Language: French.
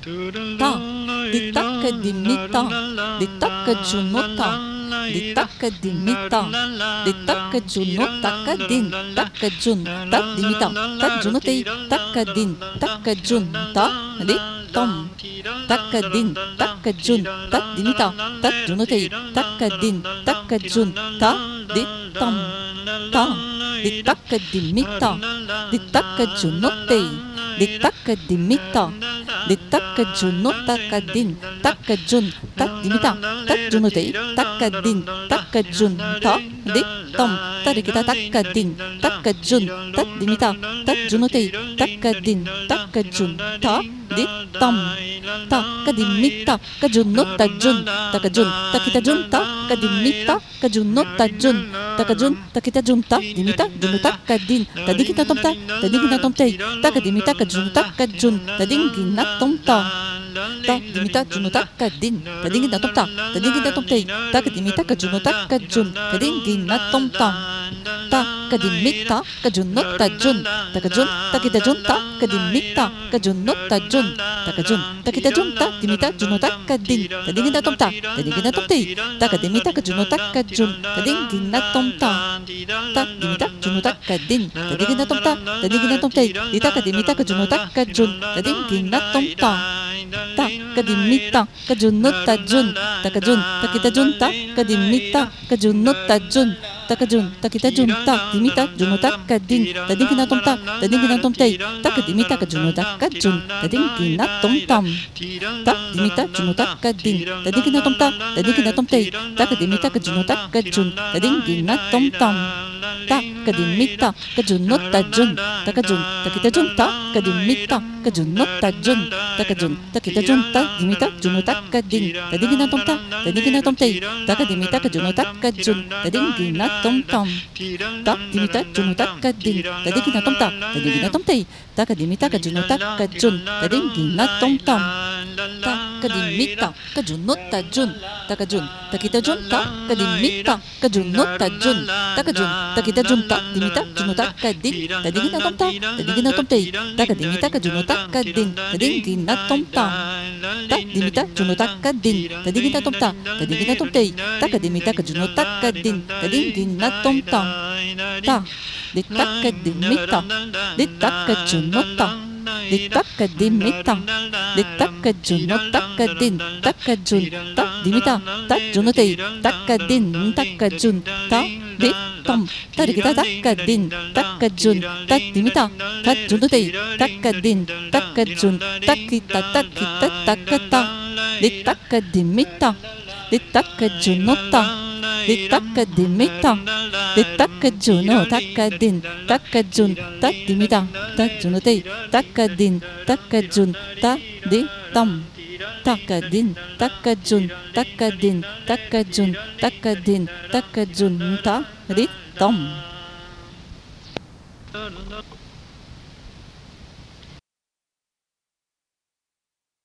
ta di tak di mita di tak junota di tak di mita di tak junota kadin tak jun tak di mita tak junote tak din tak junta di tom tak din tak jun tak di mita tak junote tak din tak jun ta di tom ta di tak di mita di tak junote di tak di mita di tak junota kadin tak jun tak di mita tak junote tak din tak jun ta di tom tadi kita tak din tak jun tak di mita tak junote tak din tak jun ta di tom ta kadin mita ka junot ta jun tak jun tak kita jun ta kadin mita ka junot ta jun tak jun tak kita jun ta di mita junota kadin tadi kita tom ta tadi kita tom te tak di mita ka junota ka jun tadi kita tom ta ta di mita junota kadin tadi kita tom ta tadi kita tom te tak di mita ka junota ka jun tadi kita tom ta ta kadin mita ka junot ta jun tak jun tak kita jun ta kadin mita ka junot ta jun tak jun tak kita jun ta di mita junota kadin tadi kita tom ta tadi kita tom te tak di mita ka junota ka jun tadi kita tom ta ta di mita junota kadin tadi kita tom ta tadi kita tom te di tak di mita ka junota ka jun tadi kita tom ta ta kadin mita ka junot ta jun tak jun tak kita jun ta kadin mita ka junot ta jun tak jun tak kita jun ta di mita junota kadin tadi kita tom ta tadi kita tom te tak di mita ka junota ka jun tadi kita tom tam tak di mita junota kadin tadi kita tom ta tadi kita tom te tak di mita ka junota ka jun tadi kita tom tam tak kadin mita ka junot ta jun tak jun tak kita jun ta kadin mita ka junot ta jun tak jun tak kita jun ta di mita junota kadin tadi kita tom ta tadi kita tom te tak di mita ka junota ka jun tadi kita tom tam tak di mita junota kadin tadi kita tom ta tadi kita tom te tak di mita ka junota ka jun tadi kita tom tam tak kadin mita ka junot ta jun tak jun tak kita jun ta kadin mita ka junot ta jun tak jun tak kita jun ta di mita junota kadin tadi kita tom ta tadi kita tom te tak di mita ka junota kadin tadi kita tom tam tak di mita junota kadin tadi kita tom ta tadi kita tom te tak di mita ka junota kadin tadi kita tom tam ta di tak kadin mita di tak ka junota di tak kadin mita di tak ka junota kadin tak ka jun tak di mita tak junote tak kadin tak ka jun ta di tom tadi kita tak kadin tak ka jun tak di mita tak junote tak kadin tak ka jun tak kita tak ta di tak kadin mita di tak ka junota di tak kadin mita di tak ka junota kadin tak ka jun tak di mita tak junote tak kadin tak ka jun tak di tom tak kadin tak ka jun tak kadin tak ka jun tak kadin tak ka jun tak di tom